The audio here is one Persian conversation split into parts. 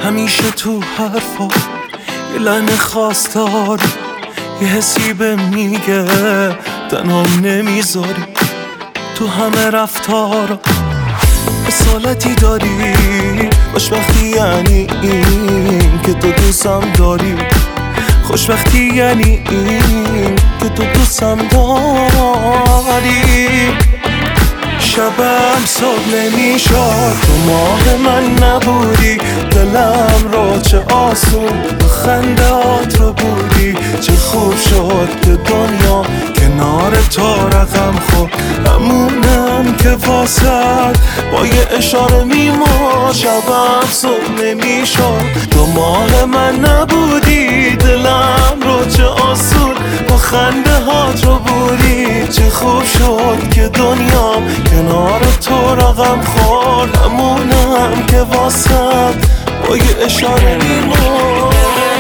همیشه تو حرفا یه لحن خاص داری، یه حسی به میگه تنها نمیذاری. تو همه رفتارا اصالتی داری، خوشبختی یعنی این که تو دوستم داری. خوشبختی یعنی این که تو دوستم داری. شبم صبح نمیشد تو ماه من نبودی، دلم رو چه آسون خندهات رو بودی. چه خوب شد که دنیا کنار تو رقم خورد، همونم که واسد با یه اشاره میمرد. شبم صبح نمیشد تو ماه من نبودی، دلم رو چه آسون با خنده هات رو بودی. چه خوب شد که دنیا کنار تو رقم خورد، همونم که واسد با یه اشاره میمرد.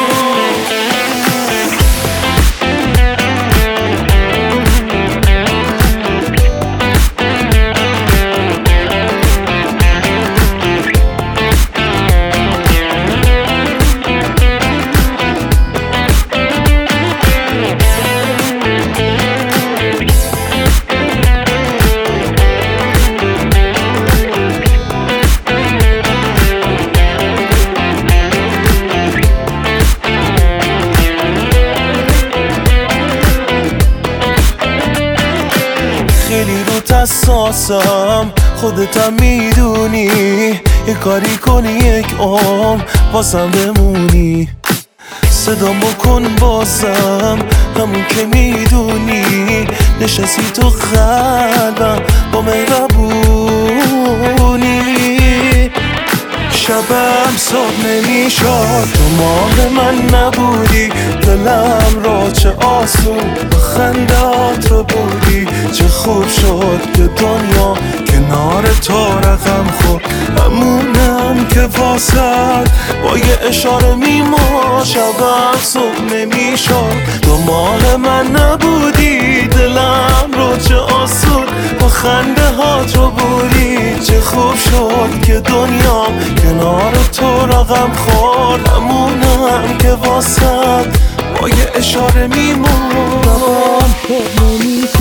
خیلی روت حساسم، خودتم میدونی. یه کاری کنی یک عمر واسم بمونی. صدام بکن بازم همون که میدونی، نشستی تو قلبم با مهربونی. شبم صبح نمیشد تو ماه من نبودی، دلم رو چه آسون خندهات رو بودی. چه خوب شد که دنیا کنار تو رقم خورد، همونم که واسد با یه اشاره میمرد. شبم صبح نمیشد تو ماه من نبودی، دلم رو چه آسون با خنده هات رو بودی. چه خوب شد که دنیا کنار تو رقم خورد، همونم که واسد با یه اشاره میمرد.